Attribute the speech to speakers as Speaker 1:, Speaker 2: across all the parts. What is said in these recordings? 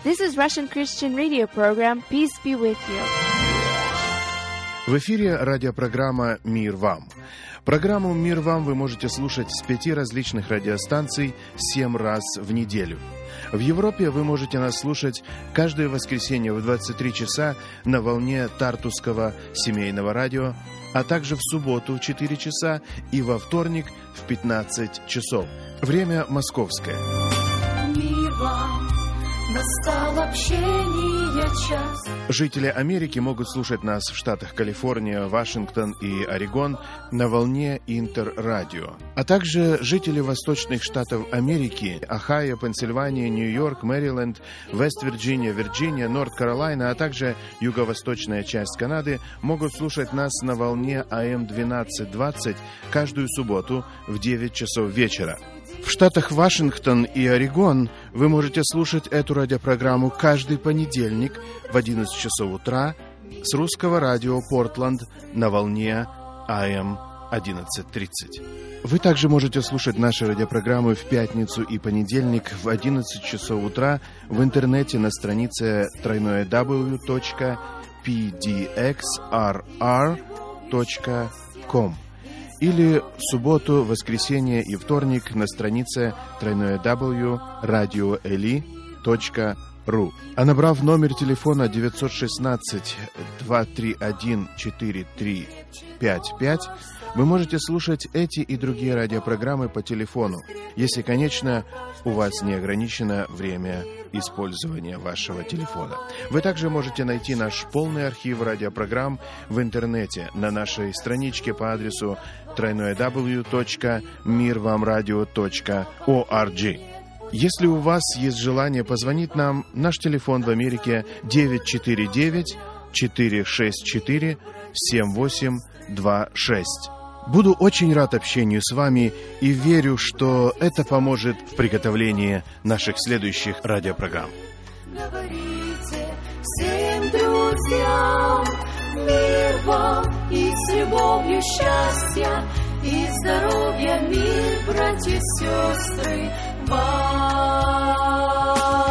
Speaker 1: This is Russian Christian radio program. Peace be with you.
Speaker 2: В эфире радиопрограмма «Мир вам». Программу «Мир вам» вы можете слушать с 5 различных радиостанций 7 раз в неделю. В Европе вы можете нас слушать каждое воскресенье в 23 часа на волне Тартусского семейного радио, а также в субботу в 4 часа и во вторник в 15 часов. Время московское.
Speaker 3: Мир вам, настал общение час.
Speaker 2: Жители Америки могут слушать нас в штатах Калифорния, Вашингтон и Орегон на волне Интеррадио. А также жители восточных штатов Америки, Ohio, Пенсильвания, Нью-Йорк, Мэриленд, Вест-Вирджиния, Вирджиния, Норт-Каролайна, а также юго-восточная часть Канады могут слушать нас на волне АМ 1220 каждую субботу в 9 часов вечера. В штатах Вашингтон и Орегон вы можете слушать эту радиопрограмму каждый понедельник в 11 часов утра с русского радио Портленд на волне АМ 1130. Вы также можете слушать наши радиопрограммы в пятницу и понедельник в 11 часов утра в интернете на странице www.pdxrr.com или в субботу, воскресенье и вторник на странице www.radioeli.ru. А набрав номер телефона 916-231-4355, вы можете слушать эти и другие радиопрограммы по телефону, если, конечно, у вас не ограничено время использования вашего телефона. Вы также можете найти наш полный архив радиопрограмм в интернете на нашей страничке по адресу www.mirvamradio.org. Если у вас есть желание позвонить нам, наш телефон в Америке 949-464-7826. Буду очень рад общению с вами и верю, что это поможет в приготовлении наших следующих радиопрограмм.
Speaker 3: Говорите всем друзьям, мир вам и с любовью счастья и здоровья, мир, братья и сестры, вам.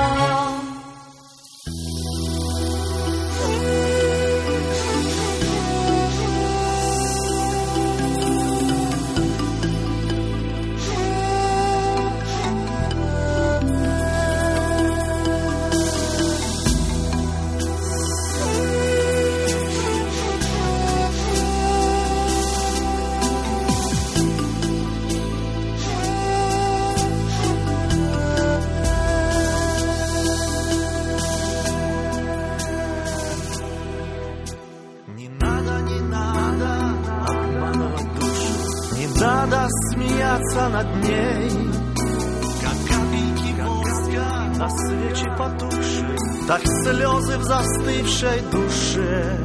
Speaker 4: Надо смеяться над ней, как капельки воска на свечи потухшей, так слезы в застывшей душе.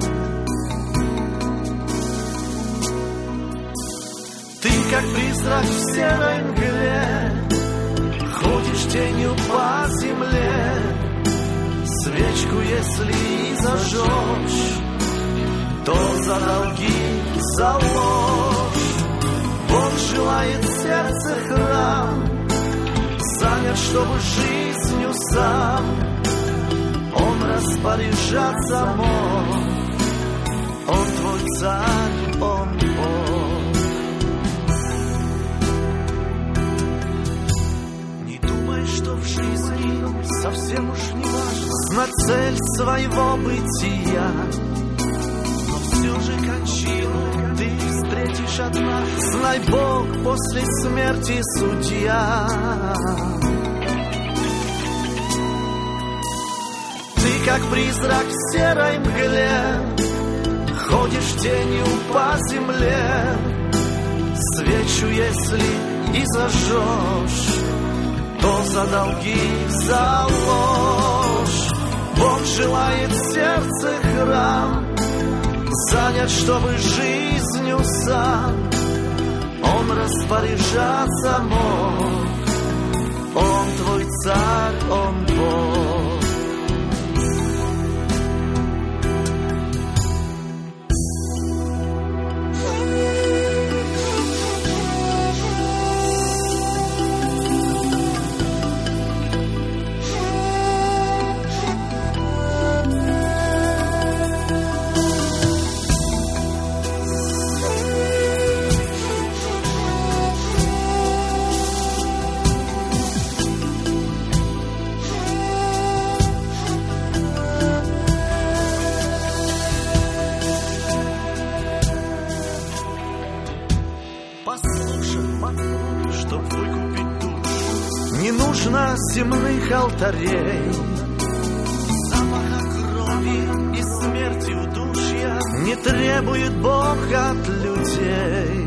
Speaker 4: Ты, как призрак в серой мгле, ходишь тенью по земле. Свечку, если и зажжешь, то за долги, за ложь. Бог желает сердце храм, занят, чтобы жизнью сам Он распоряжаться мог. Он твой царь, Он Бог. Не думай, что в жизни совсем уж не важно знать цель своего бытия, но все же кончину ты встретишь одна. Знай, Бог после смерти судья. Ты, как призрак в серой мгле, ходишь тенью по земле. Свечу, если и зажжешь, то за долги, за ложь. Бог желает сердце храм, занят, чтобы жизнью сам Он распоряжаться мог. Он твой царь, Он Бог. чтоб выкупить душу. Не нужно земных алтарей, запаха крови и смерти удушья не требует Бог от людей.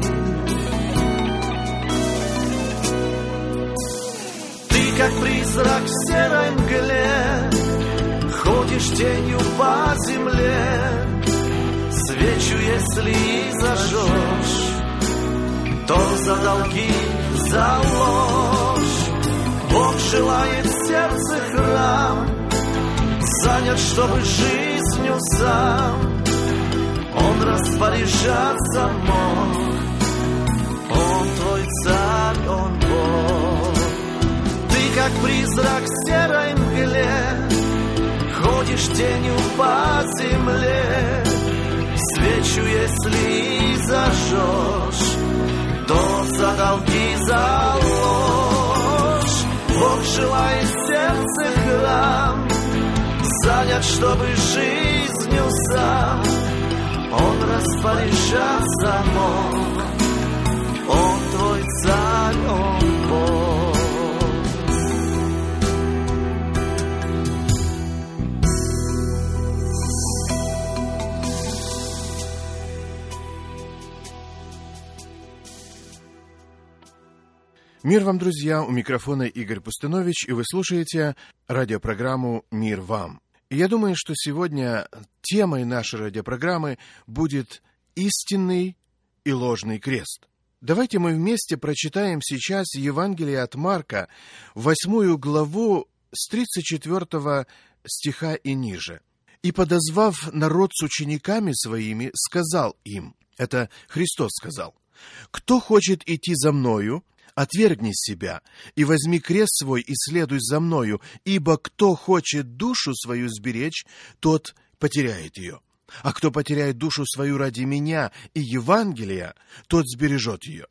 Speaker 4: Ты, как призрак в серой мгле, ходишь тенью по земле. Свечу, если и зажжешь, то за долги, за ложь. Бог желает в сердце храм, занят, чтобы жизнью сам Он распоряжаться мог. Он твой царь, Он Бог. Ты, как призрак в серой мгле, ходишь тенью по земле. Свечу, если и зажжешь, то за долги, за ложь. Бог желает в сердце храм, занят, чтобы жизнью сам Он распоряжаться мог. Он твой царь, Он Бог.
Speaker 2: Мир вам, друзья! У микрофона Игорь Пустынович, и вы слушаете радиопрограмму «Мир вам». И я думаю, что сегодня темой нашей радиопрограммы будет истинный и ложный крест. Давайте мы вместе прочитаем сейчас Евангелие от Марка, 8 главу, с 34 стиха и ниже. «И, подозвав народ с учениками своими, сказал им», это Христос сказал, «Кто хочет идти за мною, отвергни себя, и возьми крест свой, и следуй за мною, ибо кто хочет душу свою сберечь, тот потеряет ее. А кто потеряет душу свою ради меня и Евангелия, тот сбережет ее.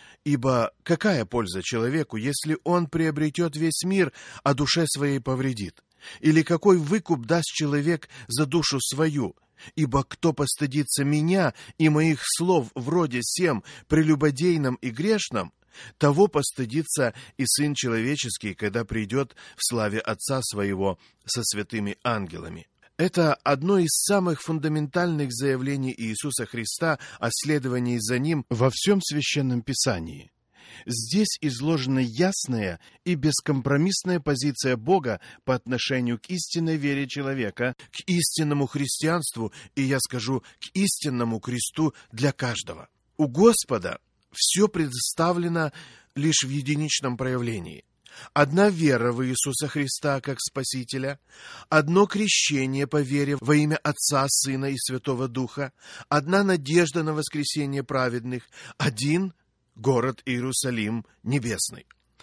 Speaker 2: Ибо какая польза человеку, если он приобретет весь мир, а душе своей повредит? Или какой выкуп даст человек за душу свою? Ибо кто постыдится меня и моих слов вроде сем прелюбодейном и грешном, того постыдится и Сын Человеческий, когда придет в славе Отца Своего со святыми ангелами». Это одно из самых фундаментальных заявлений Иисуса Христа о следовании за Ним во всем Священном Писании. Здесь изложена ясная и бескомпромиссная позиция Бога по отношению к истинной вере человека, к истинному христианству и, я скажу, к истинному кресту для каждого. У Господа все представлено лишь в единичном проявлении. Одна вера в Иисуса Христа как Спасителя, одно крещение по вере во имя Отца, Сына и Святого Духа, одна надежда на воскресение праведных, один город Иерусалим небесный.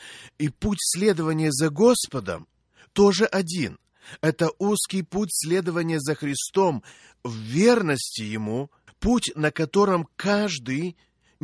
Speaker 2: И путь следования за Господом тоже один. Это узкий путь следования за Христом в верности Ему, путь, на котором каждый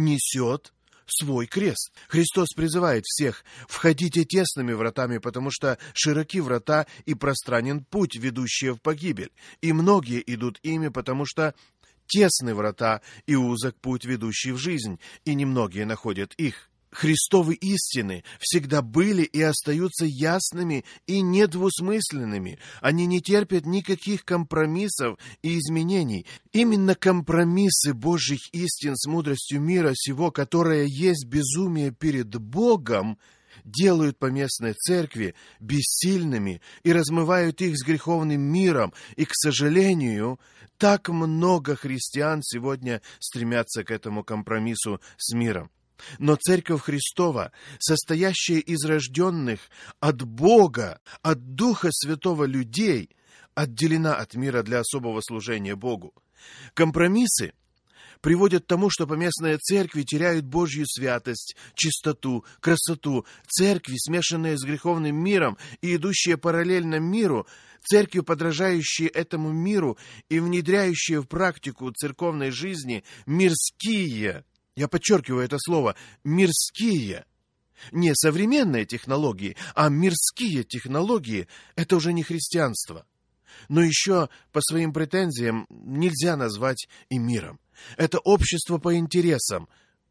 Speaker 2: несет свой крест. Христос призывает всех: «Входите тесными вратами, потому что широки врата и пространен путь, ведущий в погибель, и многие идут ими, потому что тесны врата и узок путь, ведущий в жизнь, и немногие находят их». Христовы истины всегда были и остаются ясными и недвусмысленными. Они не терпят никаких компромиссов и изменений. Именно компромиссы Божьих истин с мудростью мира сего, которая есть безумие перед Богом, делают поместные церкви бессильными и размывают их с греховным миром. И, к сожалению, так много христиан сегодня стремятся к этому компромиссу с миром. Но Церковь Христова, состоящая из рожденных от Бога, от Духа Святого людей, отделена от мира для особого служения Богу. Компромиссы приводят к тому, что поместные церкви теряют Божью святость, чистоту, красоту. Церкви, смешанные с греховным миром и идущие параллельно миру, церкви, подражающие этому миру и внедряющие в практику церковной жизни мирские, я подчеркиваю это слово, мирские, не современные технологии, а мирские технологии, это уже не христианство. Но еще по своим претензиям нельзя назвать и миром. Это общество по интересам,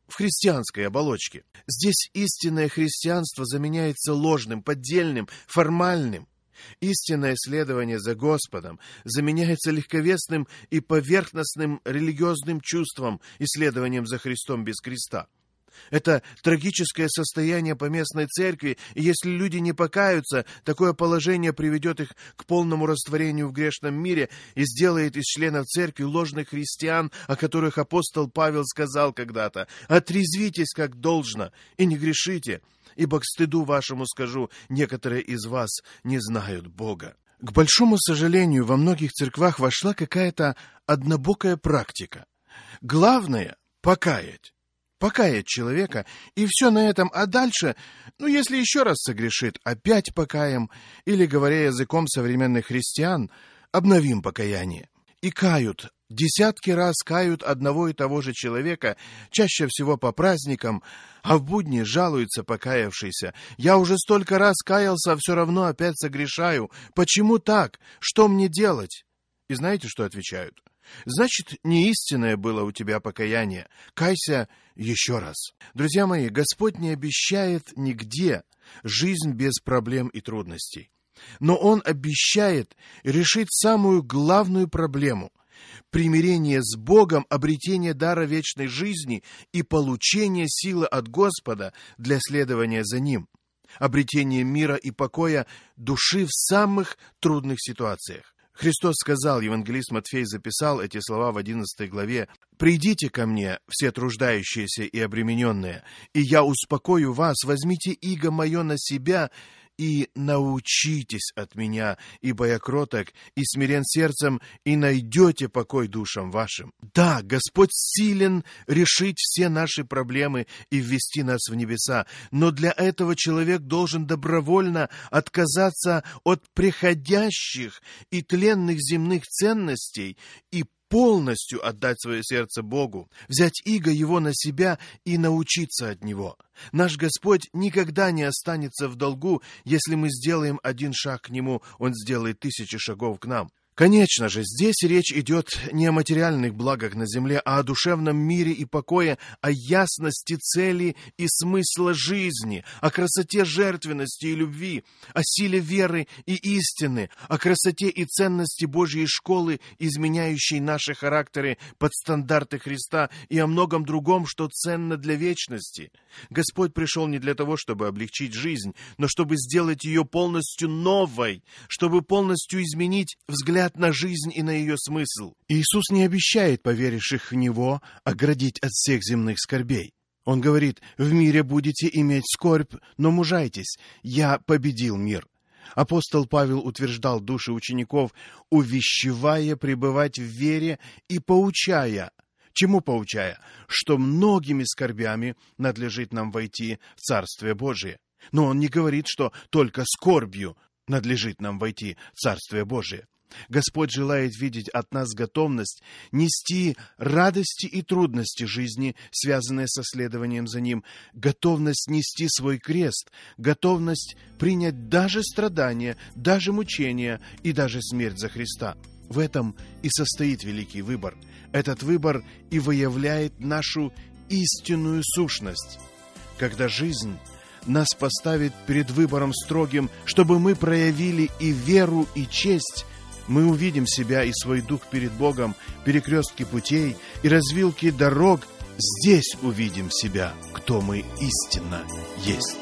Speaker 2: в христианской оболочке. Здесь истинное христианство заменяется ложным, поддельным, формальным. Истинное следование за Господом заменяется легковесным и поверхностным религиозным чувством и следованием за Христом без креста. Это трагическое состояние поместной церкви, и если люди не покаются, такое положение приведет их к полному растворению в грешном мире и сделает из членов церкви ложных христиан, о которых апостол Павел сказал когда-то: «Отрезвитесь, как должно, и не грешите, ибо к стыду вашему скажу, некоторые из вас не знают Бога». К большому сожалению, во многих церквах вошла какая-то однобокая практика. Главное — покаять человека, и все на этом, а дальше, если еще раз согрешит, опять покаем, или, говоря языком современных христиан, обновим покаяние. И кают, десятки раз кают одного и того же человека, чаще всего по праздникам, а в будни жалуется покаявшийся: «Я уже столько раз каялся, а все равно опять согрешаю. Почему так? Что мне делать?» И знаете, что отвечают? Значит, неистинное было у тебя покаяние. Кайся еще раз. Друзья мои, Господь не обещает нигде жизнь без проблем и трудностей. Но Он обещает решить самую главную проблему — примирение с Богом, обретение дара вечной жизни и получение силы от Господа для следования за Ним, обретение мира и покоя души в самых трудных ситуациях. Христос сказал, евангелист Матфей записал эти слова в 11 главе: «Придите ко мне, все труждающиеся и обремененные, и я успокою вас. Возьмите иго мое на себя и научитесь от меня, ибо я кроток и смирен сердцем, и найдете покой душам вашим». Да, Господь силен решить все наши проблемы и ввести нас в небеса, но для этого человек должен добровольно отказаться от приходящих и тленных земных ценностей и полностью отдать свое сердце Богу, взять иго Его на себя и научиться от Него. Наш Господь никогда не останется в долгу. Если мы сделаем один шаг к Нему, Он сделает 1000 шагов к нам. Конечно же, здесь речь идет не о материальных благах на земле, а о душевном мире и покое, о ясности цели и смысла жизни, о красоте жертвенности и любви, о силе веры и истины, о красоте и ценности Божьей школы, изменяющей наши характеры под стандарты Христа, и о многом другом, что ценно для вечности. Господь пришел не для того, чтобы облегчить жизнь, но чтобы сделать ее полностью новой, чтобы полностью изменить взгляд на жизнь и на ее смысл. Иисус не обещает поверивших в Него оградить от всех земных скорбей. Он говорит: «В мире будете иметь скорбь, но мужайтесь, я победил мир». Апостол Павел утверждал души учеников, увещевая пребывать в вере и поучая. Чему поучая? Что многими скорбями надлежит нам войти в Царствие Божие. Но он не говорит, что только скорбью надлежит нам войти в Царствие Божие. Господь желает видеть от нас готовность нести радости и трудности жизни, связанные со следованием за Ним, готовность нести свой крест, готовность принять даже страдания, даже мучения и даже смерть за Христа. В этом и состоит великий выбор. Этот выбор и выявляет нашу истинную сущность. Когда жизнь нас поставит перед выбором строгим, чтобы мы проявили и веру, и честь, мы увидим себя и свой дух перед Богом, перекрестки путей и развилки дорог. Здесь увидим себя, кто мы истинно есть.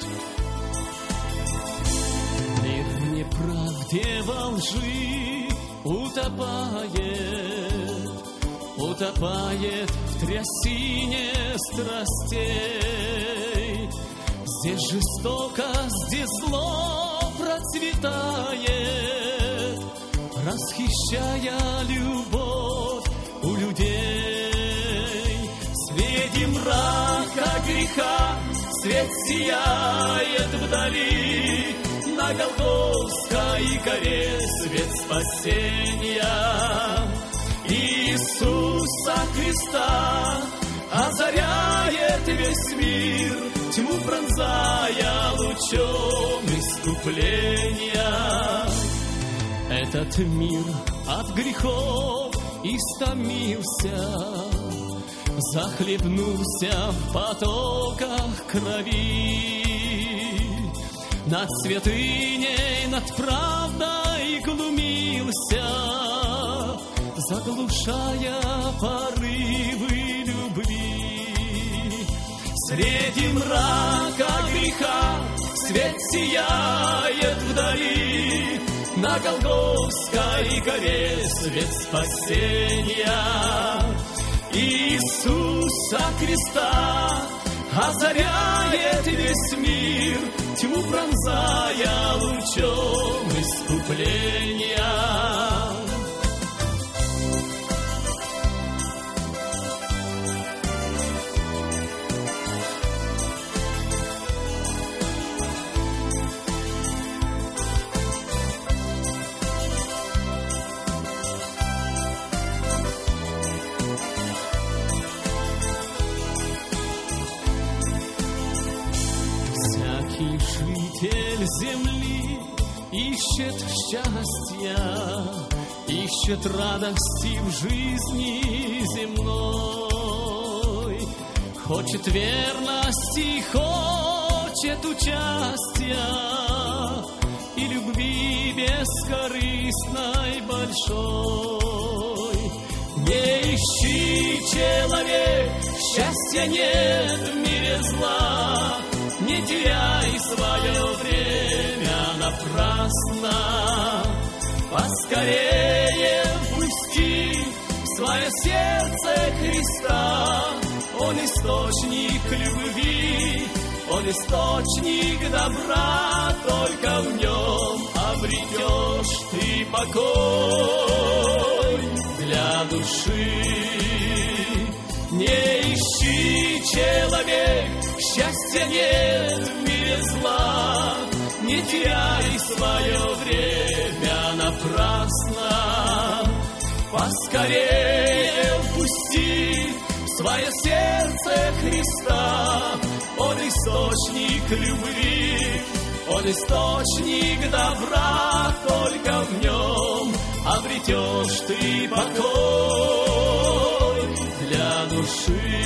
Speaker 5: Мир в неправде, во лжи утопает в трясине страстей. Здесь жестокость, здесь зло процветает, расхищая любовь у людей. Среди мрака греха свет сияет вдали, на Голгофской горе свет спасения. Иисуса Христа озаряет весь мир, тьму пронзая лучом искупления. Этот мир от грехов истомился, захлебнулся в потоках крови. Над святыней, над правдой глумился, заглушая порывы любви. Среди мрака греха свет сияет вдали, на Голгофской горе свет спасения. Иисуса Христа озаряет весь мир, тьму пронзая лучом искупления. Житель земли ищет счастья, ищет радости в жизни земной, хочет верности, хочет участия и любви бескорыстной большой. Не ищи, человек, счастья нет в мире зла, не теряй свое время напрасно. Поскорее впусти в свое сердце Христа. Он источник любви, Он источник добра. Только в Нем обретешь ты покой для души. Не ищи, человек, счастья нет в мире зла, не теряй свое время напрасно. Поскорее впусти в свое сердце Христа. Он источник любви, Он источник добра. Только в Нем обретешь ты покой для души.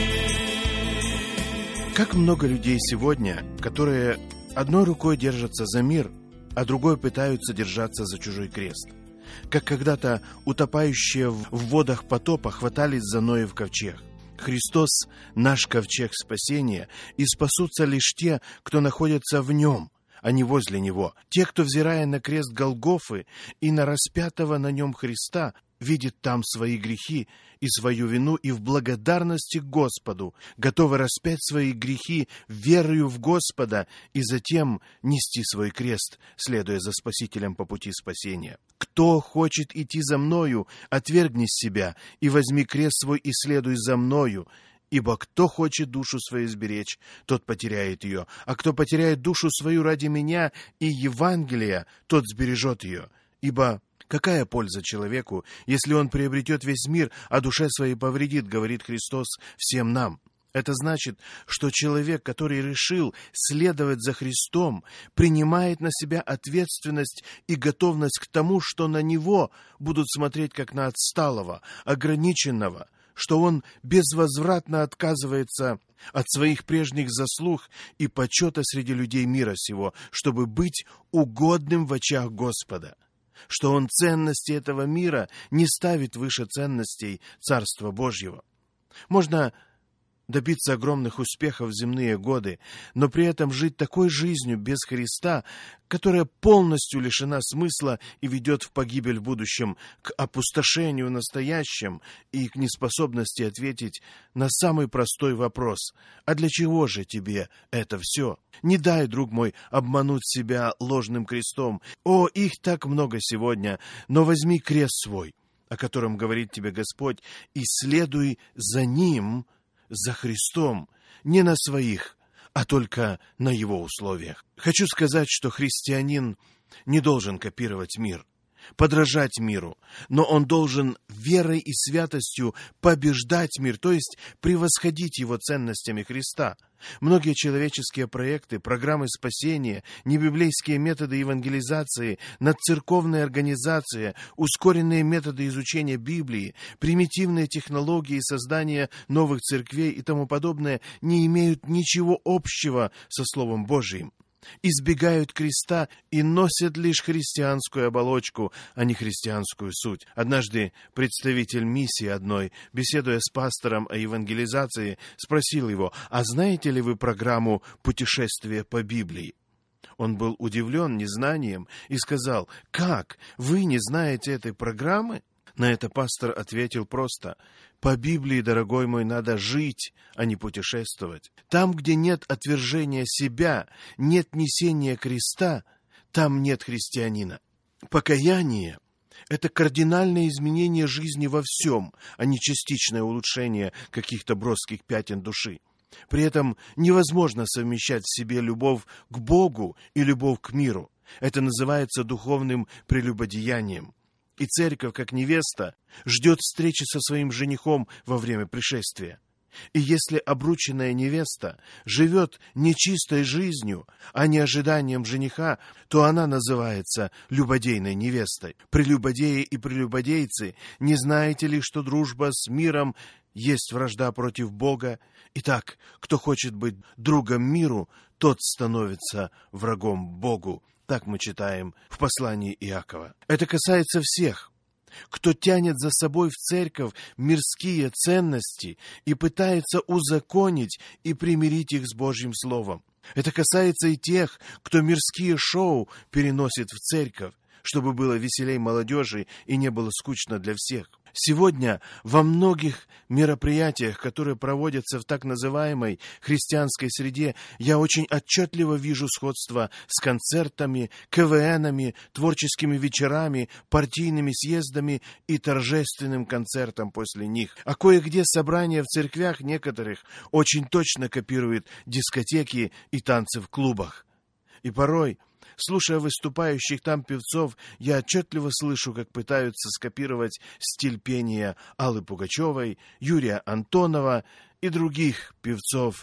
Speaker 2: Как много людей сегодня, которые одной рукой держатся за мир, а другой пытаются держаться за чужой крест. Как когда-то утопающие в водах потопа хватались за Ноев ковчег. Христос – наш ковчег спасения, и спасутся лишь те, кто находится в Нем, а не возле Него. Те, кто, взирая на крест Голгофы и на распятого на нем Христа, видит там свои грехи и свою вину, и в благодарности к Господу готовы распять свои грехи верою в Господа и затем нести свой крест, следуя за Спасителем по пути спасения. Кто хочет идти за Мною, отвергни себя и возьми крест свой и следуй за Мною. Ибо кто хочет душу свою сберечь, тот потеряет ее, а кто потеряет душу свою ради Меня и Евангелия, тот сбережет ее. Ибо какая польза человеку, если он приобретет весь мир, а душе своей повредит, говорит Христос всем нам. Это значит, что человек, который решил следовать за Христом, принимает на себя ответственность и готовность к тому, что на него будут смотреть как на отсталого, ограниченного, что он безвозвратно отказывается от своих прежних заслуг и почета среди людей мира сего, чтобы быть угодным в очах Господа, что он ценности этого мира не ставит выше ценностей Царства Божьего. Можно добиться огромных успехов в земные годы, но при этом жить такой жизнью без Христа, которая полностью лишена смысла и ведет в погибель в будущем, к опустошению в настоящем и к неспособности ответить на самый простой вопрос: «А для чего же тебе это все?» Не дай, друг мой, обмануть себя ложным крестом. О, их так много сегодня, но возьми крест свой, о котором говорит тебе Господь, и следуй за Ним, за Христом, не на своих, а только на Его условиях. Хочу сказать, что христианин не должен копировать мир. подражать миру, но он должен верой и святостью побеждать мир, то есть превосходить его ценностями Христа. Многие человеческие проекты, программы спасения, небиблейские методы евангелизации, надцерковная организация, ускоренные методы изучения Библии, примитивные технологии создания новых церквей и тому подобное не имеют ничего общего со Словом Божиим. Избегают креста и носят лишь христианскую оболочку, а не христианскую суть. Однажды представитель миссии одной, беседуя с пастором о евангелизации, спросил его: «А знаете ли вы программу «Путешествие по Библии»?» Он был удивлен незнанием и сказал: «Как? Вы не знаете этой программы?» На это пастор ответил просто: «По Библии, дорогой мой, надо жить, а не путешествовать. Там, где нет отвержения себя, нет несения креста, там нет христианина». Покаяние — это кардинальное изменение жизни во всем, а не частичное улучшение каких-то броских пятен души. При этом невозможно совмещать в себе любовь к Богу и любовь к миру. Это называется духовным прелюбодеянием. И церковь, как невеста, ждет встречи со своим женихом во время пришествия. И если обрученная невеста живет нечистой жизнью, а не ожиданием жениха, то она называется любодейной невестой. Прелюбодеи и прелюбодейцы, не знаете ли, что дружба с миром есть вражда против Бога? Итак, кто хочет быть другом миру, тот становится врагом Богу. Так мы читаем в послании Иакова. Это касается всех, кто тянет за собой в церковь мирские ценности и пытается узаконить и примирить их с Божьим Словом. Это касается и тех, кто мирские шоу переносит в церковь, чтобы было веселей молодежи и не было скучно для всех. Сегодня во многих мероприятиях, которые проводятся в так называемой христианской среде, я очень отчетливо вижу сходство с концертами, КВНами, творческими вечерами, партийными съездами и торжественным концертом после них. А кое-где собрания в церквях некоторых очень точно копируют дискотеки и танцы в клубах. И порой, слушая выступающих там певцов, я отчетливо слышу, как пытаются скопировать стиль пения Аллы Пугачевой, Юрия Антонова и других певцов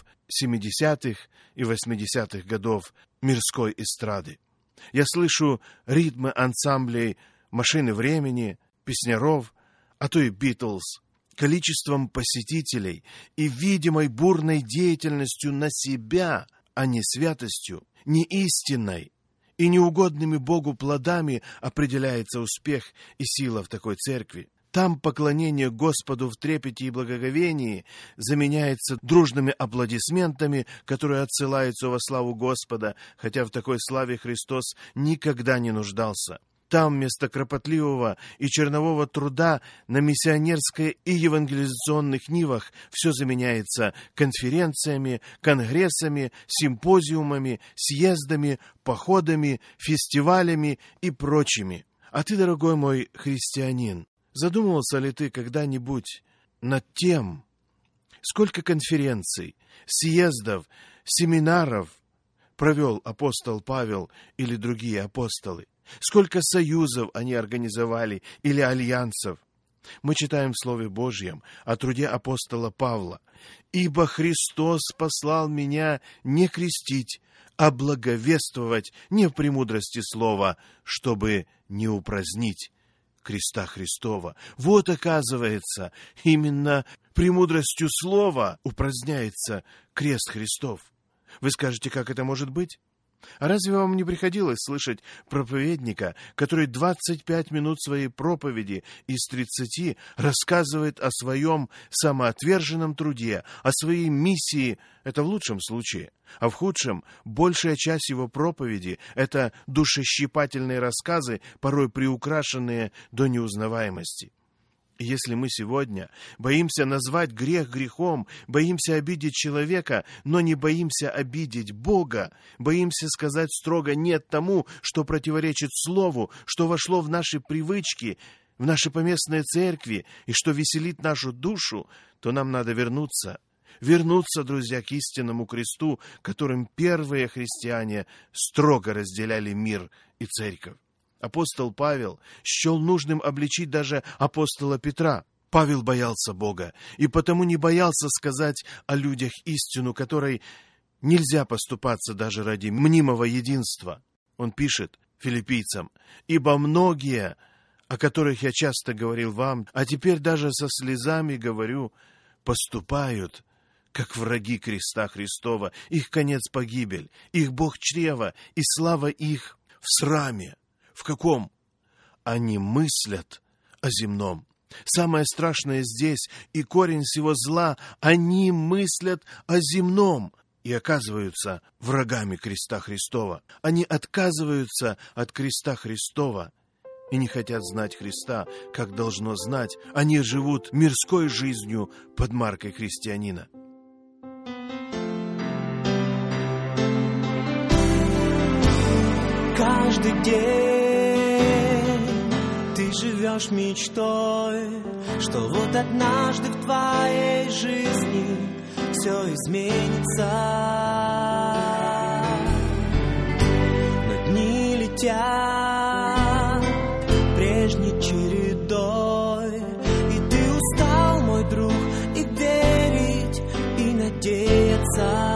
Speaker 2: 70-х и 80-х годов мирской эстрады. Я слышу ритмы ансамблей «Машины времени», «Песняров», а то и «Битлз». Количеством посетителей и видимой бурной деятельностью на себя, а не святостью, не истинной и неугодными Богу плодами определяется успех и сила в такой церкви. Там поклонение Господу в трепете и благоговении заменяется дружными аплодисментами, которые отсылаются во славу Господа, хотя в такой славе Христос никогда не нуждался. Там вместо кропотливого и чернового труда на миссионерской и евангелизационных нивах все заменяется конференциями, конгрессами, симпозиумами, съездами, походами, фестивалями и прочими. А ты, дорогой мой христианин, задумывался ли ты когда-нибудь над тем, сколько конференций, съездов, семинаров провел апостол Павел или другие апостолы? Сколько союзов они организовали или альянсов? Мы читаем в Слове Божьем о труде апостола Павла. «Ибо Христос послал меня не крестить, а благовествовать не в премудрости слова, чтобы не упразднить креста Христова». Вот, оказывается, именно премудростью слова упраздняется крест Христов. Вы скажете, как это может быть? А разве вам не приходилось слышать проповедника, который 25 минут своей проповеди из 30 рассказывает о своем самоотверженном труде, о своей миссии, это в лучшем случае, а в худшем большая часть его проповеди — это душещипательные рассказы, порой приукрашенные до неузнаваемости. Если мы сегодня боимся назвать грех грехом, боимся обидеть человека, но не боимся обидеть Бога, боимся сказать строго «нет» тому, что противоречит Слову, что вошло в наши привычки, в наши поместные церкви и что веселит нашу душу, то нам надо вернуться, друзья, к истинному кресту, которым первые христиане строго разделяли мир и церковь. Апостол Павел счел нужным обличить даже апостола Петра. Павел боялся Бога, и потому не боялся сказать о людях истину, которой нельзя поступаться даже ради мнимого единства. Он пишет филиппийцам: «Ибо многие, о которых я часто говорил вам, а теперь даже со слезами говорю, поступают, как враги креста Христова. Их конец — погибель, их Бог — чрево, и слава их в сраме». В каком? Они мыслят о земном. Самое страшное здесь и корень всего зла — они мыслят о земном и оказываются врагами креста Христова. Они отказываются от креста Христова и не хотят знать Христа, как должно знать. Они живут мирской жизнью под маркой христианина.
Speaker 6: Каждый день ты живешь мечтой, что вот однажды в твоей жизни все изменится. Но дни летят прежней чередой, и ты устал, мой друг, и верить, и надеяться.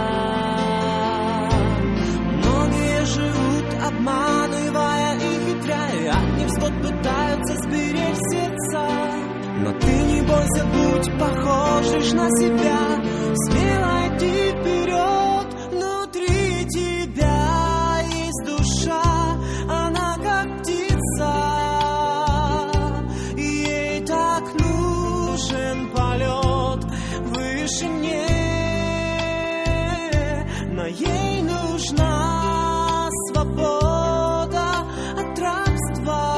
Speaker 6: Многие живут, обманывая и хитряя, от невзгод пытаются сберечь сердца. Но ты не бойся, будь похожий на себя, смело иди вперед, внутри тебя есть душа, она как птица, и ей так нужен полет в вышине, но ей нужна свобода от рабства.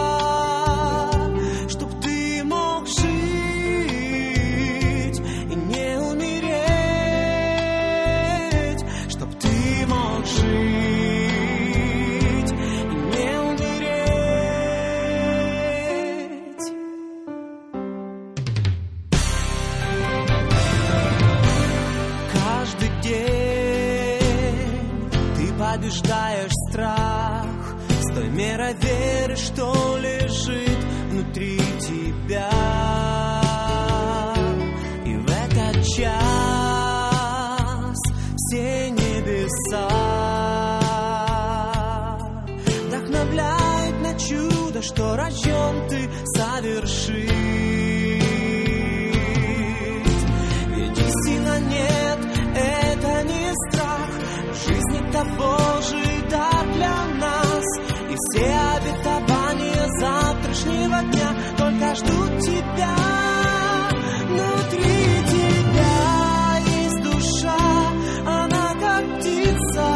Speaker 6: Побеждаешь страх с той мерой веры, что лежит внутри тебя. И в этот час все небеса вдохновляют на чудо, что рожден ты совершить. Ведь истина нет, это не страх, жизнь-то Божия для нас, и все обетования завтрашнего дня только ждут тебя. Внутри тебя есть душа, она как птица,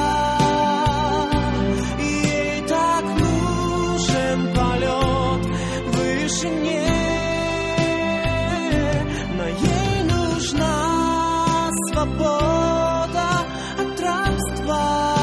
Speaker 6: и ей так нужен полет в вышине, но ей нужна свобода от рабства.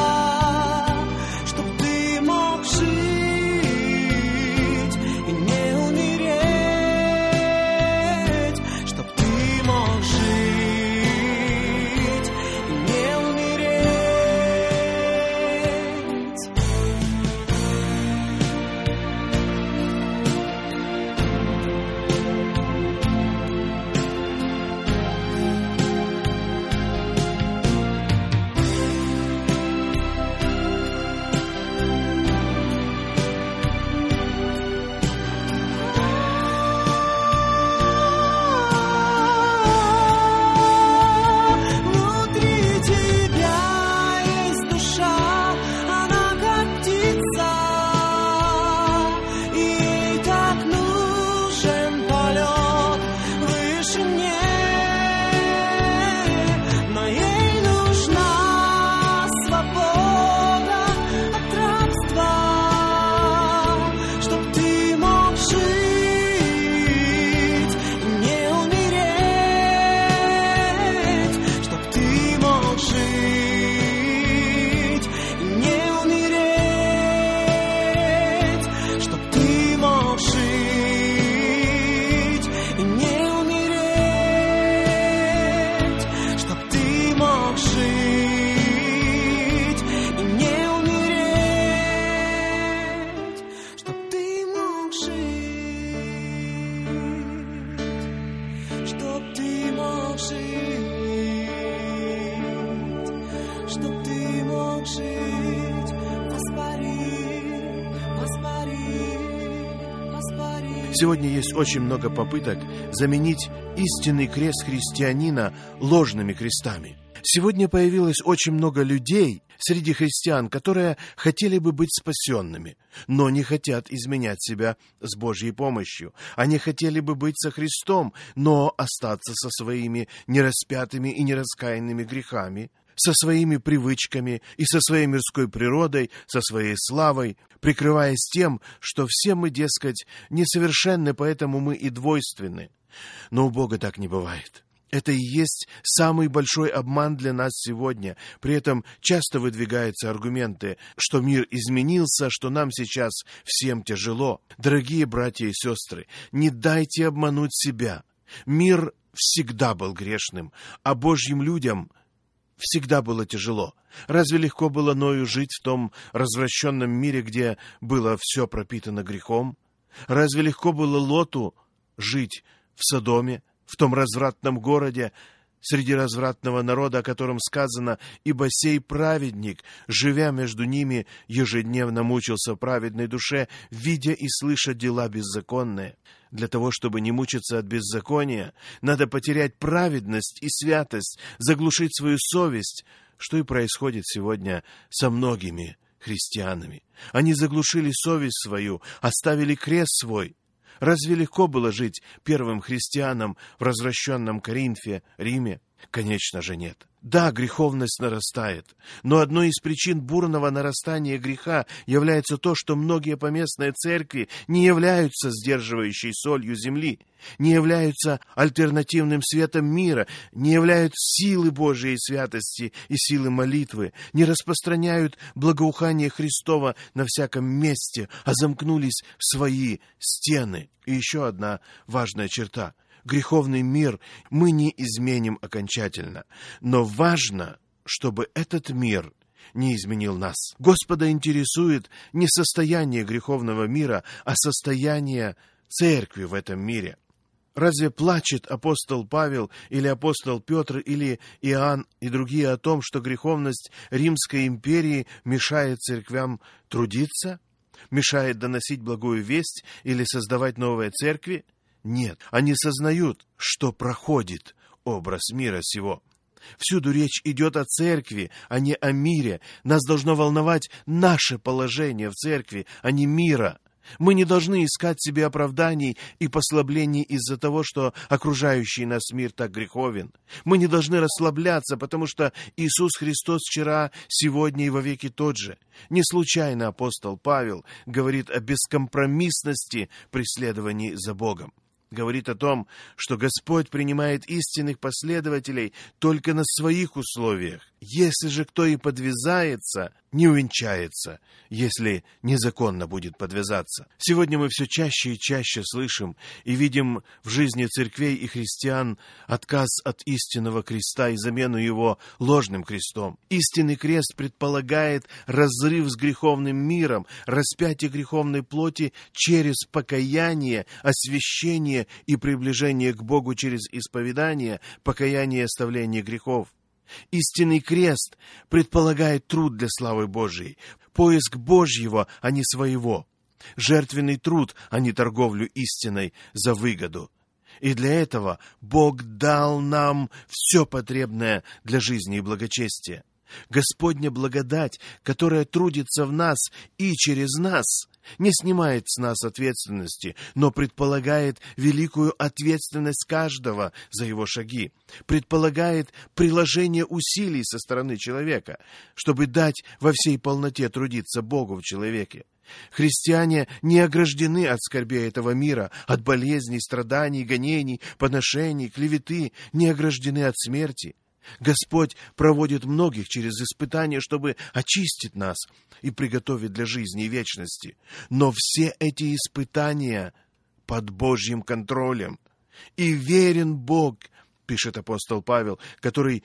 Speaker 2: Сегодня есть очень много попыток заменить истинный крест христианина ложными крестами. Сегодня появилось очень много людей среди христиан, которые хотели бы быть спасенными, но не хотят изменять себя с Божьей помощью. Они хотели бы быть со Христом, но остаться со своими нераспятыми и нераскаянными грехами, со своими привычками и со своей мирской природой, со своей славой, прикрываясь тем, что все мы, дескать, несовершенны, поэтому мы и двойственны. Но у Бога так не бывает. Это и есть самый большой обман для нас сегодня. При этом часто выдвигаются аргументы, что мир изменился, что нам сейчас всем тяжело. Дорогие братья и сестры, не дайте обмануть себя. Мир всегда был грешным, а Божьим людям всегда было тяжело. Разве легко было Ною жить в том развращенном мире, где было все пропитано грехом? Разве легко было Лоту жить в Содоме, в том развратном городе, среди развратного народа, о котором сказано: «Ибо сей праведник, живя между ними, ежедневно мучился в праведной душе, видя и слыша дела беззаконные». Для того, чтобы не мучиться от беззакония, надо потерять праведность и святость, заглушить свою совесть, что и происходит сегодня со многими христианами. Они заглушили совесть свою, оставили крест свой. Разве легко было жить первым христианам в развращенном Коринфе, Риме? Конечно же нет. Да, греховность нарастает, но одной из причин бурного нарастания греха является то, что многие поместные церкви не являются сдерживающей солью земли, не являются альтернативным светом мира, не являются силы Божией святости и силы молитвы, не распространяют благоухание Христова на всяком месте, а замкнулись в свои стены. И еще одна важная черта. Греховный мир мы не изменим окончательно, но важно, чтобы этот мир не изменил нас. Господа интересует не состояние греховного мира, а состояние церкви в этом мире. Разве плачет апостол Павел или апостол Петр или Иоанн и другие о том, что греховность Римской империи мешает церквям трудиться, мешает доносить благую весть или создавать новые церкви? Нет, они сознают, что проходит образ мира сего. Всюду речь идет о церкви, а не о мире. Нас должно волновать наше положение в церкви, а не мира. Мы не должны искать себе оправданий и послаблений из-за того, что окружающий нас мир так греховен. Мы не должны расслабляться, потому что Иисус Христос вчера, сегодня и вовеки тот же. Не случайно апостол Павел говорит о бескомпромиссности преследований за Богом. Говорит о том, что Господь принимает истинных последователей только на своих условиях. Если же кто и подвязается, не увенчается, если незаконно будет подвязаться. Сегодня мы все чаще и чаще слышим и видим в жизни церквей и христиан отказ от истинного креста и замену его ложным крестом. Истинный крест предполагает разрыв с греховным миром, распятие греховной плоти через покаяние, освящение и приближение к Богу через исповедание, покаяние и оставление грехов. Истинный крест предполагает труд для славы Божией, поиск Божьего, а не своего, жертвенный труд, а не торговлю истиной за выгоду. И для этого Бог дал нам все потребное для жизни и благочестия. Господня благодать, которая трудится в нас и через нас, не снимает с нас ответственности, но предполагает великую ответственность каждого за его шаги, предполагает приложение усилий со стороны человека, чтобы дать во всей полноте трудиться Богу в человеке. Христиане не ограждены от скорбей этого мира, от болезней, страданий, гонений, поношений, клеветы, не ограждены от смерти. Господь проводит многих через испытания, чтобы очистить нас и приготовить для жизни и вечности. Но все эти испытания под Божьим контролем. И верен Бог, пишет апостол Павел, который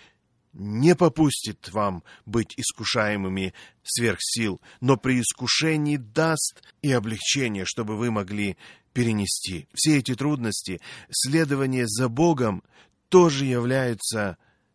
Speaker 2: не попустит вам быть искушаемыми сверх сил, но при искушении даст и облегчение, чтобы вы могли перенести. Все эти трудности, следование за Богом тоже являются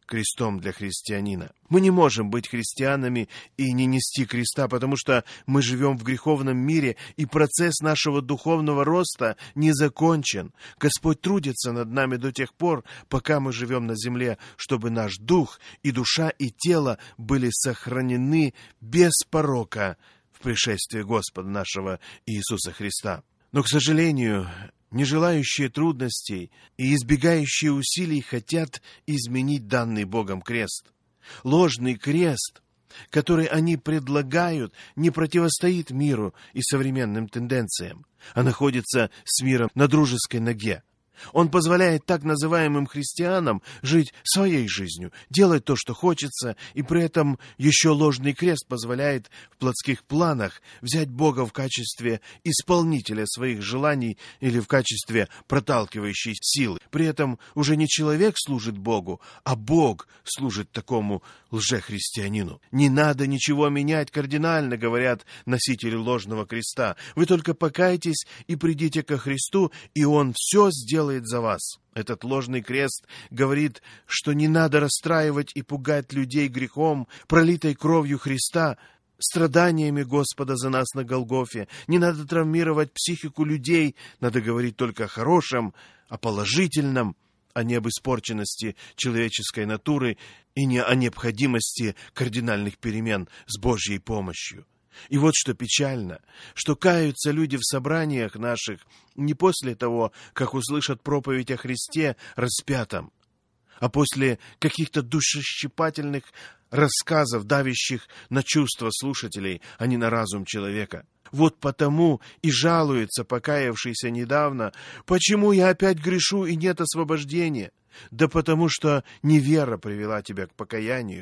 Speaker 2: крестом для христианина. Мы не можем быть христианами и не нести креста, потому что мы живем в греховном мире, и процесс нашего духовного роста не закончен. Господь трудится над нами до тех пор, пока мы живем на земле, чтобы наш дух и душа и тело были сохранены без порока в пришествии Господа нашего Иисуса Христа. Но, к сожалению, не желающие трудностей и избегающие усилий хотят изменить данный Богом крест. Ложный крест, который они предлагают, не противостоит миру и современным тенденциям, а находится с миром на дружеской ноге. Он позволяет так называемым христианам жить своей жизнью, делать то, что хочется, и при этом еще ложный крест позволяет в плотских планах взять Бога в качестве исполнителя своих желаний или в качестве проталкивающей силы. При этом уже не человек служит Богу, а Бог служит такому лжехристианину. Не надо ничего менять кардинально, говорят носители ложного креста. Вы только покайтесь и придите ко Христу, и Он все сделает за вас. Этот ложный крест говорит, что не надо расстраивать и пугать людей грехом, пролитой кровью Христа, страданиями Господа за нас на Голгофе. Не надо травмировать психику людей, надо говорить только о хорошем, о положительном, а не об испорченности человеческой натуры и не о необходимости кардинальных перемен с Божьей помощью. И вот что печально, что каются люди в собраниях наших не после того, как услышат проповедь о Христе распятом, а после каких-то душещипательных рассказов, давящих на чувства слушателей, а не на разум человека. Вот потому и жалуется покаявшийся недавно: «Почему я опять грешу и нет освобождения?» Да потому что не вера привела тебя к покаянию,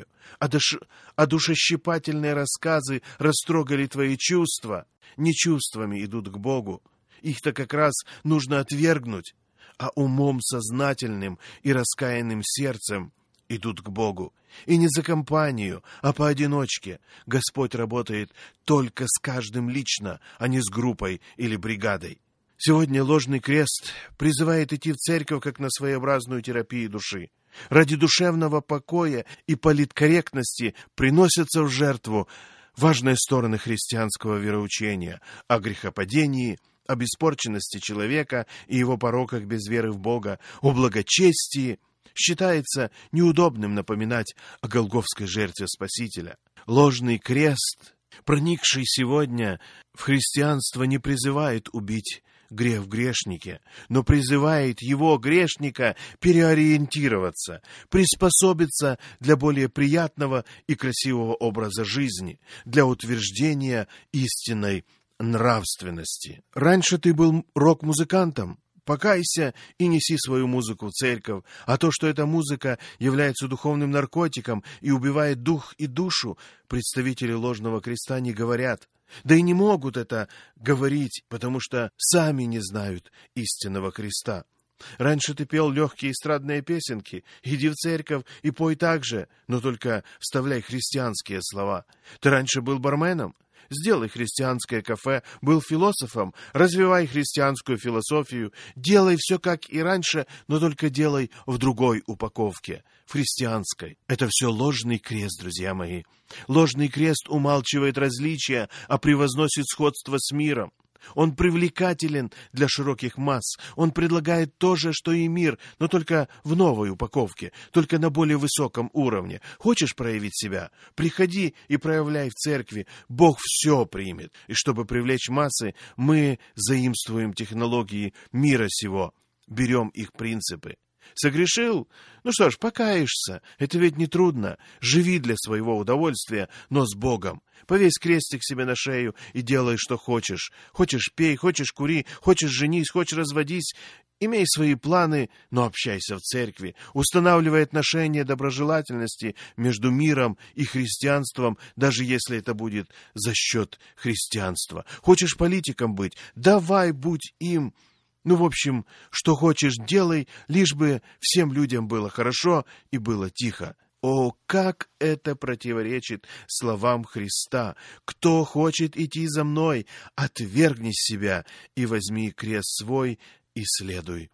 Speaker 2: а душещипательные рассказы растрогали твои чувства. Не чувствами идут к Богу. Их-то как раз нужно отвергнуть, а умом сознательным и раскаянным сердцем идут к Богу. И не за компанию, а поодиночке. Господь работает только с каждым лично, а не с группой или бригадой. Сегодня ложный крест призывает идти в церковь как на своеобразную терапию души. Ради душевного покоя и политкорректности приносятся в жертву важные стороны христианского вероучения о грехопадении, об испорченности человека и его пороках без веры в Бога, о благочестии. Считается неудобным напоминать о голгофской жертве Спасителя. Ложный крест, проникший сегодня в христианство, не призывает убить грех в грешнике, но призывает его, грешника, переориентироваться, приспособиться для более приятного и красивого образа жизни, для утверждения истинной нравственности. Раньше ты был рок-музыкантом. Покайся и неси свою музыку в церковь, а то, что эта музыка является духовным наркотиком и убивает дух и душу, представители ложного креста не говорят. Да и не могут это говорить, потому что сами не знают истинного креста. Раньше ты пел легкие эстрадные песенки. Иди в церковь и пой так же, но только вставляй христианские слова. Ты раньше был барменом? Сделай христианское кафе, был философом, развивай христианскую философию, делай все как и раньше, но только делай в другой упаковке, в христианской. Это все ложный крест, друзья мои. Ложный крест умалчивает различия, а превозносит сходство с миром. Он привлекателен для широких масс. Он предлагает то же, что и мир, но только в новой упаковке, только на более высоком уровне. Хочешь проявить себя? Приходи и проявляй в церкви. Бог все примет. И чтобы привлечь массы, мы заимствуем технологии мира сего, берем их принципы. Согрешил? Ну что ж, покаешься. Это ведь не трудно. Живи для своего удовольствия, но с Богом. Повесь крестик себе на шею и делай, что хочешь. Хочешь — пей, хочешь — кури, хочешь — женись, хочешь — разводись. Имей свои планы, но общайся в церкви. Устанавливай отношения доброжелательности между миром и христианством, даже если это будет за счет христианства. Хочешь политиком быть? Давай, будь им. Ну, в общем, что хочешь, делай, лишь бы всем людям было хорошо и было тихо. О, как это противоречит словам Христа! «Кто хочет идти за мной, отвергни себя и возьми крест свой и следуй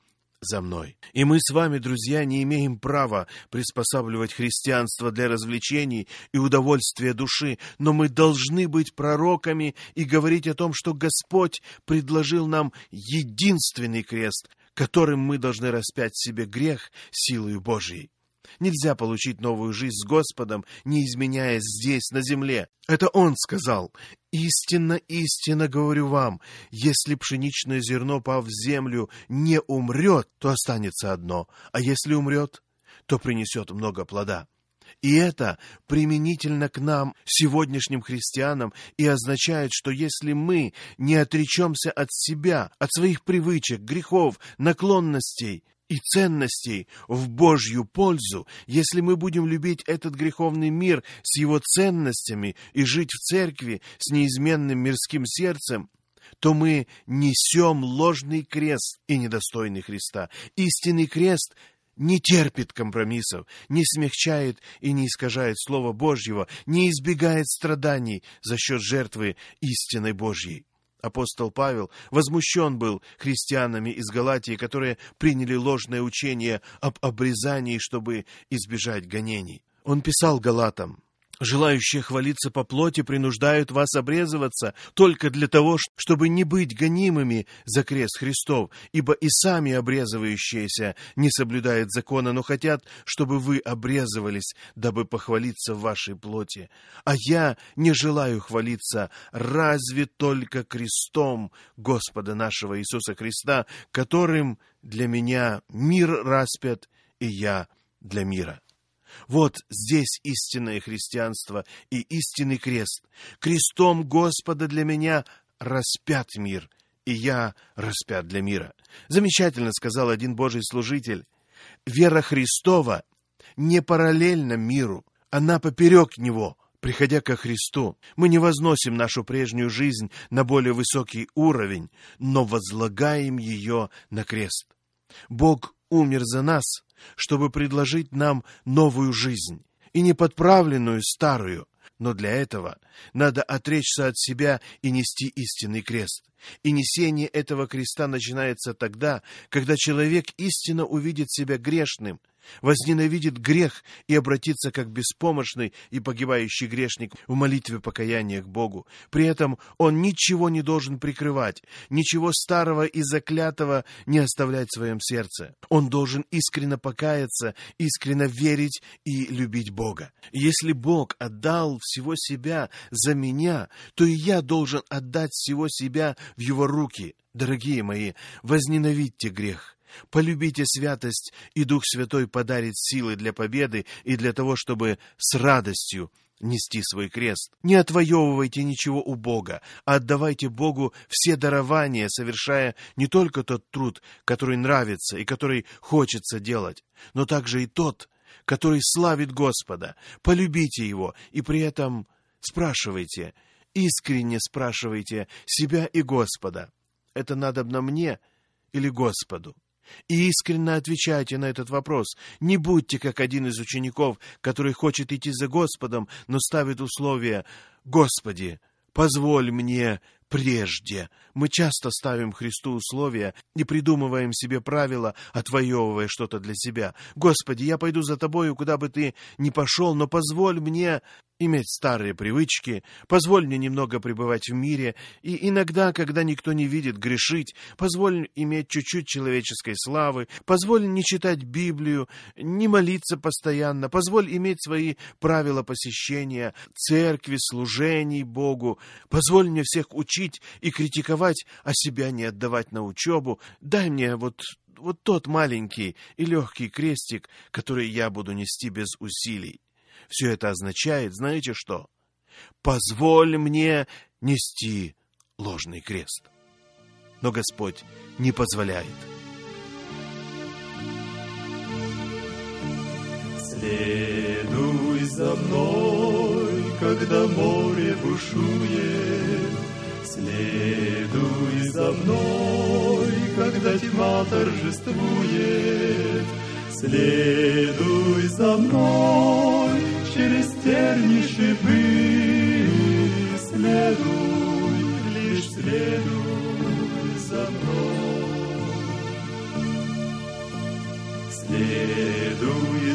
Speaker 2: за мной». И мы с вами, друзья, не имеем права приспосабливать христианство для развлечений и удовольствия души, но мы должны быть пророками и говорить о том, что Господь предложил нам единственный крест, которым мы должны распять себе грех силою Божией. Нельзя получить новую жизнь с Господом, не изменяясь здесь, на земле. Это Он сказал: «Истинно, истинно говорю вам, если пшеничное зерно, пав в землю, не умрет, то останется одно, а если умрет, то принесет много плода». И это применительно к нам, сегодняшним христианам, и означает, что если мы не отречемся от себя, от своих привычек, грехов, наклонностей и ценностей в Божью пользу, если мы будем любить этот греховный мир с его ценностями и жить в церкви с неизменным мирским сердцем, то мы несем ложный крест и недостойный Христа. Истинный крест не терпит компромиссов, не смягчает и не искажает Слова Божьего, не избегает страданий за счет жертвы истины Божьей. Апостол Павел возмущен был христианами из Галатии, которые приняли ложное учение об обрезании, чтобы избежать гонений. Он писал галатам: «Желающие хвалиться по плоти принуждают вас обрезываться только для того, чтобы не быть гонимыми за крест Христов, ибо и сами обрезывающиеся не соблюдают закона, но хотят, чтобы вы обрезывались, дабы похвалиться в вашей плоти. А я не желаю хвалиться, разве только крестом Господа нашего Иисуса Христа, которым для меня мир распят, и я для мира». Вот здесь истинное христианство и истинный крест. Крестом Господа для меня распят мир, и я распят для мира. Замечательно сказал один Божий служитель: вера Христова не параллельна миру, она поперек него. Приходя ко Христу, мы не возносим нашу прежнюю жизнь на более высокий уровень, но возлагаем ее на крест. Бог умер за нас, чтобы предложить нам новую жизнь, и не подправленную старую. Но для этого надо отречься от себя и нести истинный крест. И несение этого креста начинается тогда, когда человек истинно увидит себя грешным, возненавидит грех и обратится как беспомощный и погибающий грешник в молитве покаяния к Богу. При этом он ничего не должен прикрывать, ничего старого и заклятого не оставлять в своем сердце. Он должен искренне покаяться, искренне верить и любить Бога. Если Бог отдал всего себя за меня, то и я должен отдать всего себя в Его руки. Дорогие мои, возненавидьте грех. Полюбите святость, и Дух Святой подарит силы для победы и для того, чтобы с радостью нести свой крест. Не отвоевывайте ничего у Бога, а отдавайте Богу все дарования, совершая не только тот труд, который нравится и который хочется делать, но также и тот, который славит Господа. Полюбите Его, и при этом спрашивайте, искренне спрашивайте себя и Господа: это надобно мне или Господу? И искренне отвечайте на этот вопрос. Не будьте как один из учеников, который хочет идти за Господом, но ставит условие: «Господи, позволь мне прежде». Мы часто ставим Христу условия и придумываем себе правила, отвоевывая что-то для себя. «Господи, я пойду за Тобою, куда бы Ты ни пошел, но позволь мне иметь старые привычки, позволь мне немного пребывать в мире, и иногда, когда никто не видит, грешить, позволь иметь чуть-чуть человеческой славы, позволь не читать Библию, не молиться постоянно, позволь иметь свои правила посещения церкви, служений Богу, позволь мне всех учить и критиковать, а себя не отдавать на учебу, дай мне вот тот маленький и легкий крестик, который я буду нести без усилий». Все это означает, знаете что? Позволь мне нести ложный крест. Но Господь не позволяет.
Speaker 5: Следуй за мной, когда море бушует. Следуй за мной, когда тьма торжествует. Следуй за мной через терни шипы. Следуй, лишь следуй за мной.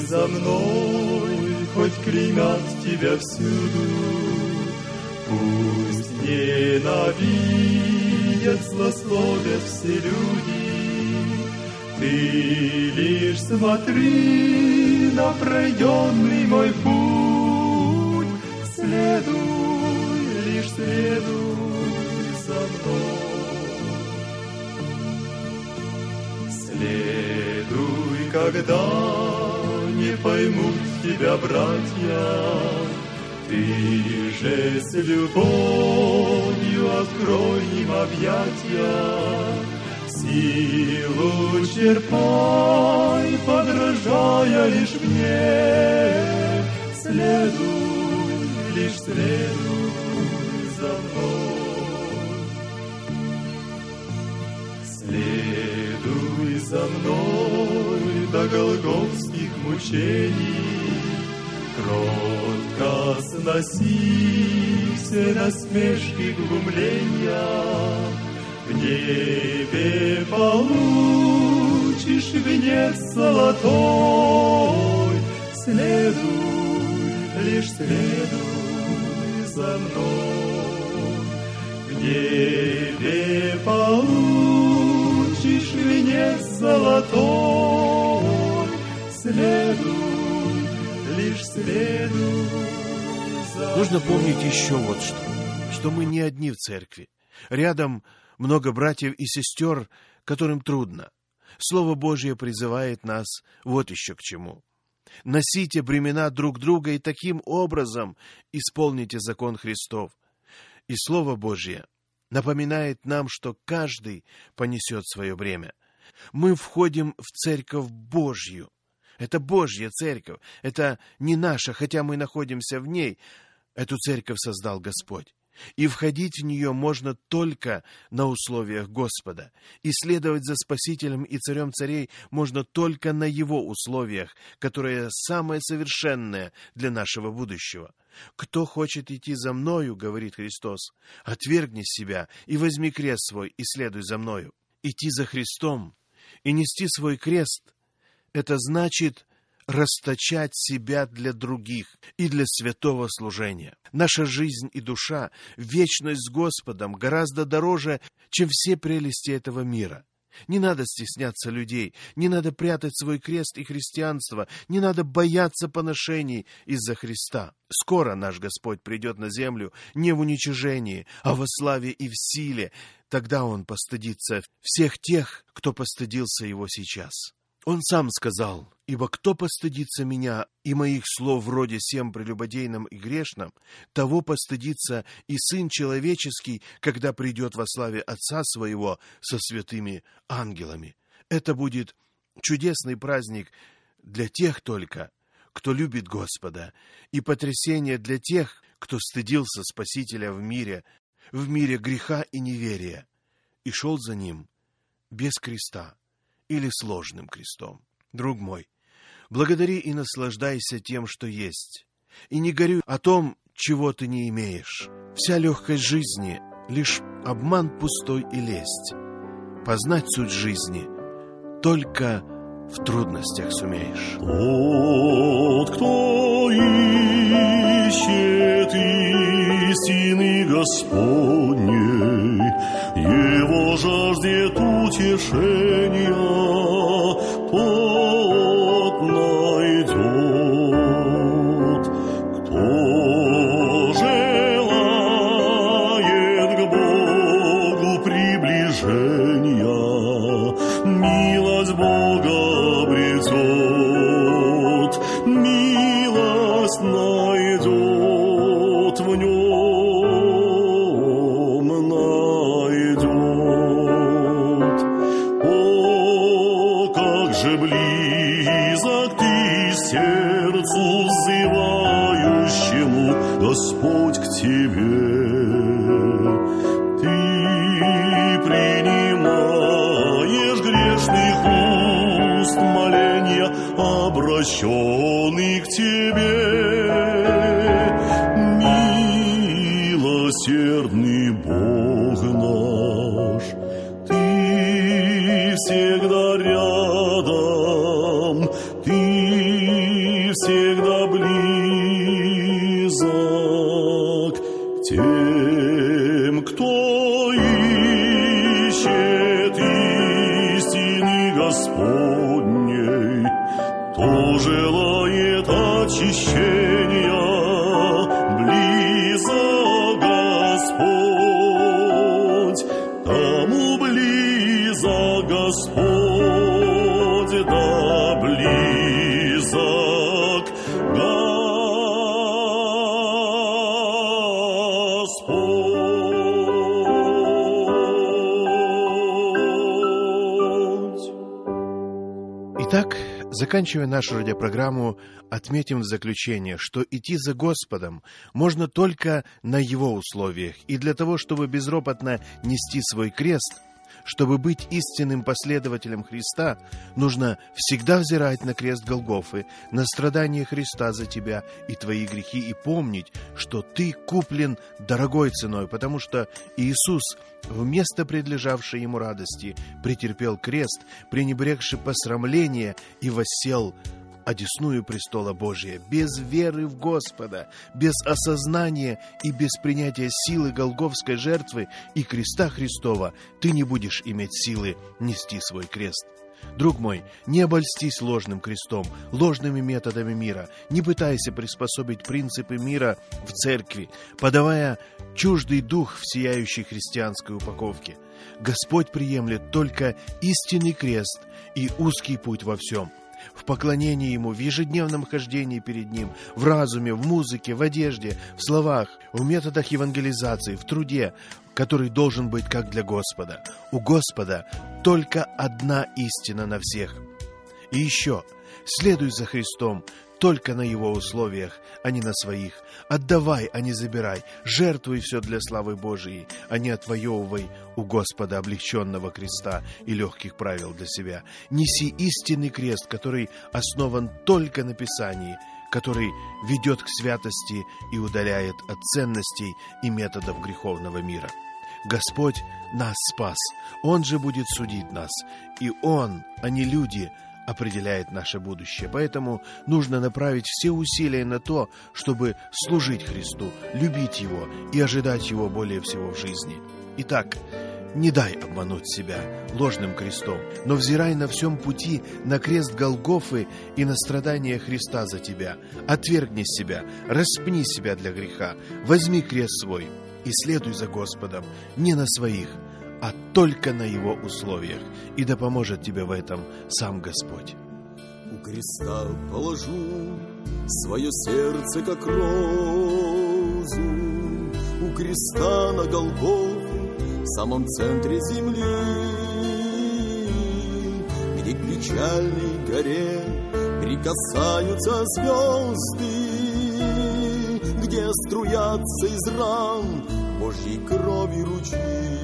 Speaker 5: за мной, хоть клеймят тебя всюду. Пусть ненавидят, злословят все люди. Ты лишь смотри на пройденный мой путь, следуй, лишь следуй за мной. Следуй, когда не поймут тебя братья, ты же с любовью открой им объятия. Силу черпай, подражая лишь мне. Следуй, лишь следуй за мной. Следуй за мной до голгофских мучений. Кротко сноси все насмешки, глумления. В небе получишь венец золотой. Следуй, лишь следуй за мной. В небе получишь венец золотой. Следуй, лишь следуй за мной.
Speaker 2: Нужно помнить еще вот что мы не одни в церкви. Рядом много братьев и сестер, которым трудно. Слово Божье призывает нас вот еще к чему. Носите бремена друг друга и таким образом исполните закон Христов. И Слово Божье напоминает нам, что каждый понесет свое бремя. Мы входим в церковь Божью. Это Божья церковь. Это не наша, хотя мы находимся в ней. Эту церковь создал Господь. И входить в нее можно только на условиях Господа. И следовать за Спасителем и Царем царей можно только на Его условиях, которые самое совершенное для нашего будущего. «Кто хочет идти за Мною, — говорит Христос, — отвергни себя и возьми крест свой и следуй за Мною». Идти за Христом и нести свой крест — это значит расточать себя для других и для святого служения. Наша жизнь и душа, вечность с Господом гораздо дороже, чем все прелести этого мира. Не надо стесняться людей, не надо прятать свой крест и христианство, не надо бояться поношений из-за Христа. Скоро наш Господь придет на землю не в уничижении, а во славе и в силе. Тогда Он постыдится всех тех, кто постыдился Его сейчас. Он сам сказал: «Ибо кто постыдится меня и моих слов в роде сем прелюбодейном и грешном, того постыдится и Сын Человеческий, когда придет во славе Отца Своего со святыми ангелами». Это будет чудесный праздник для тех только, кто любит Господа, и потрясение для тех, кто стыдился Спасителя в мире греха и неверия, и шел за Ним без креста или сложным крестом. Друг мой, благодари и наслаждайся тем, что есть, и не горюй о том, чего ты не имеешь. Вся легкость жизни — лишь обман пустой и лесть. Познать суть жизни только в трудностях сумеешь.
Speaker 7: Тот, кто ищет истины Господней, его жаждет утешения, тот найдет. Кто желает к Богу приближения, милость Бога обретет, милость найдет в нем. Близок ты сердцу взывающему, Господь к тебе. Ты принимаешь грешных уст моления, обращенный к тебе. Милосердный Бог наш, ты всегда рядом, ты всегда близок к тем, кто ищет истины Господней, кто желает очищения. Близок Господь, тому близок Господь, да близок Господь.
Speaker 2: Итак, заканчивая нашу радиопрограмму, отметим в заключение, что идти за Господом можно только на Его условиях. И для того, чтобы безропотно нести свой крест, чтобы быть истинным последователем Христа, нужно всегда взирать на крест Голгофы, на страдания Христа за тебя и твои грехи, и помнить, что ты куплен дорогой ценой, потому что Иисус вместо предлежавшей Ему радости претерпел крест, пренебрегши посрамление, и воссел одесную престола Божия. Без веры в Господа, без осознания и без принятия силы голгофской жертвы и креста Христова ты не будешь иметь силы нести свой крест. Друг мой, не обольстись ложным крестом, ложными методами мира. Не пытайся приспособить принципы мира в церкви, подавая чуждый дух в сияющей христианской упаковке. Господь приемлет только истинный крест и узкий путь во всем. В поклонении Ему, в ежедневном хождении перед Ним, в разуме, в музыке, в одежде, в словах, в методах евангелизации, в труде, который должен быть как для Господа. У Господа только одна истина на всех. И еще, следуй за Христом только на Его условиях, а не на своих. Отдавай, а не забирай. Жертвуй все для славы Божией, а не отвоевывай у Господа облегченного креста и легких правил для себя. Неси истинный крест, который основан только на Писании, который ведет к святости и удаляет от ценностей и методов греховного мира. Господь нас спас, Он же будет судить нас, и Он, а не люди, определяет наше будущее. Поэтому нужно направить все усилия на то, чтобы служить Христу, любить Его и ожидать Его более всего в жизни. Итак, не дай обмануть себя ложным крестом, но взирай на всем пути на крест Голгофы и на страдания Христа за тебя. Отвергни себя, распни себя для греха, возьми крест свой и следуй за Господом не на своих, а только на Его условиях, и да поможет тебе в этом сам Господь.
Speaker 8: У креста положу свое сердце, как розу, у креста на Голгофе, в самом центре земли, где к печальной горе прикасаются звезды, где струятся из ран Божьей крови ручьи.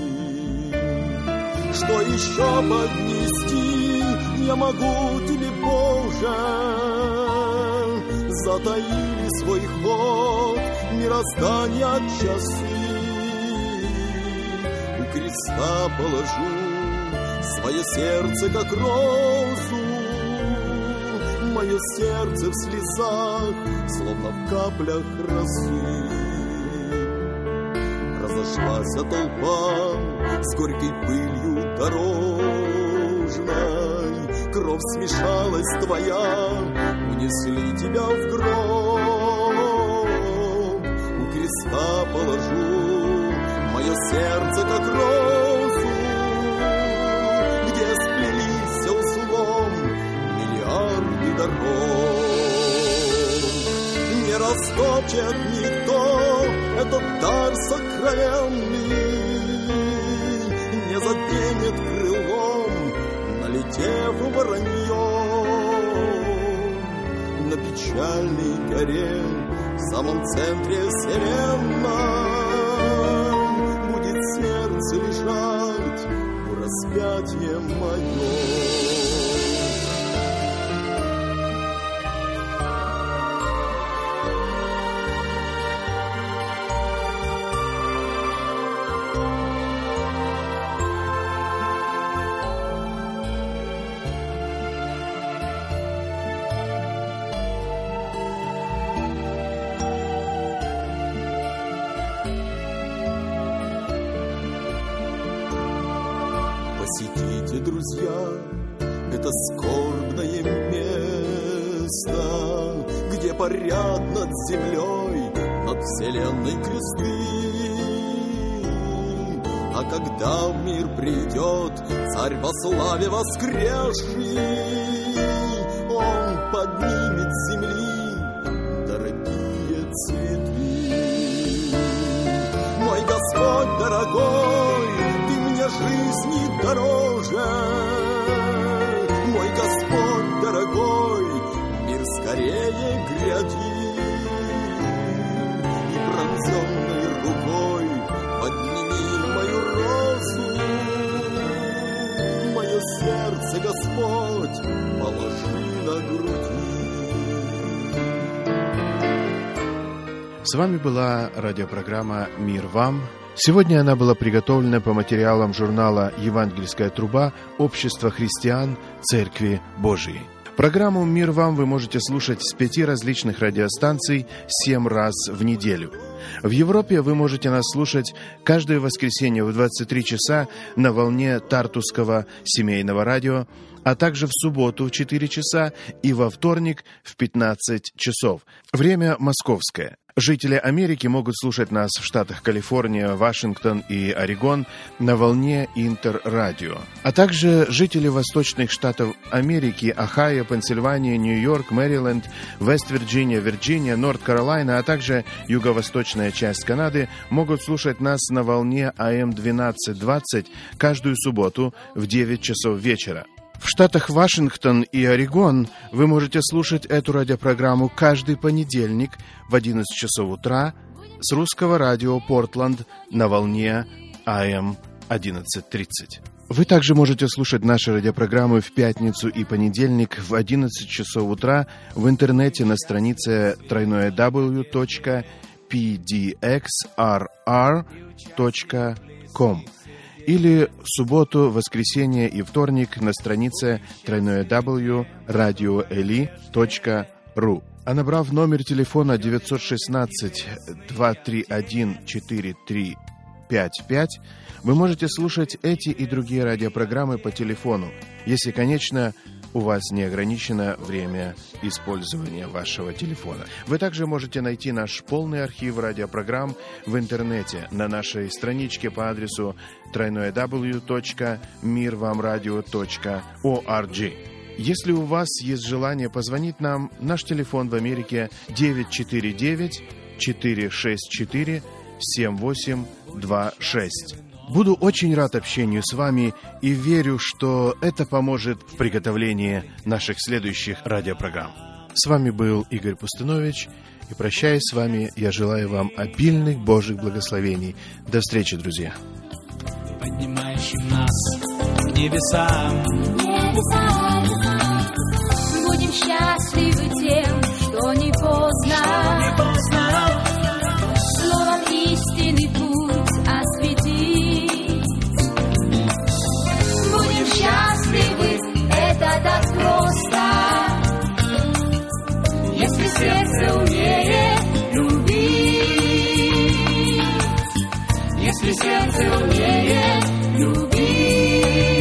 Speaker 8: Что еще поднести я могу тебе, Боже? Затаили свой ход мироздания часы. У креста положу свое сердце, как розу, мое сердце в слезах, словно в каплях росы. Разошлась толпа с горькой пылью дорожной, кровь смешалась твоя, унесли тебя в гроб. У креста положу мое сердце, как розу, где сплелись узлом миллиарды дорог. Не растопчет никто этот дар сокровенный, не заденет крылом, налетев в воронье. На печальной горе, в самом центре вселенной, будет сердце лежать у распятия мое. Посетите, друзья, это скорбное место, где парят над землей, над вселенной кресты. А когда в мир придет царь во славе воскресший, он поднимет с земли дорогие цветы. Мой Господь дорогой, ты мне жизни дороже. Мой Господь дорогой, мир скорее гряди. И пронзенной рукой подними мою розу. Мое сердце, Господь, положи на груди.
Speaker 2: С вами была радиопрограмма «Мир вам». Сегодня она была приготовлена по материалам журнала «Евангельская труба» Общества христиан Церкви Божией. Программу «Мир вам» вы можете слушать с 5 различных радиостанций 7 раз в неделю. В Европе вы можете нас слушать каждое воскресенье в 23 часа на волне Тартусского семейного радио, а также в субботу в 4 часа и во вторник в 15 часов. Время московское. Жители Америки могут слушать нас в штатах Калифорния, Вашингтон и Орегон на волне Интер-радио. А также жители восточных штатов Америки, Ohio, Пенсильвания, Нью-Йорк, Мэриленд, Вест-Вирджиния, Вирджиния, Норт-Каролайна, а также юго-восточная часть Канады могут слушать нас на волне АМ 1220 каждую субботу в 9 часов вечера. В штатах Вашингтон и Орегон вы можете слушать эту радиопрограмму каждый понедельник в 11 часов утра с русского радио Портланд на волне АМ 1130. Вы также можете слушать наши радиопрограммы в пятницу и понедельник в 11 часов утра в интернете на странице www.pdxrr.com или в субботу, воскресенье и вторник на странице www.radioeli.ru. А набрав номер телефона 916-231-4355, вы можете слушать эти и другие радиопрограммы по телефону, если, конечно, у вас не ограничено время использования вашего телефона. Вы также можете найти наш полный архив радиопрограмм в интернете на нашей страничке по адресу www.mirvamradio.org. Если у вас есть желание позвонить нам, наш телефон в Америке 949-464-7826. Буду очень рад общению с вами и верю, что это поможет в приготовлении наших следующих радиопрограмм. С вами был Игорь Пустынович, и прощаясь с вами, я желаю вам обильных Божьих благословений. До встречи, друзья!
Speaker 6: Поднимающий нас к небесам.
Speaker 3: Будем счастливы тем, что не поздно. Словом истины путь осветить. Будем счастливы, это так просто. Если сердце умеет любить. Если сердце умеет любить.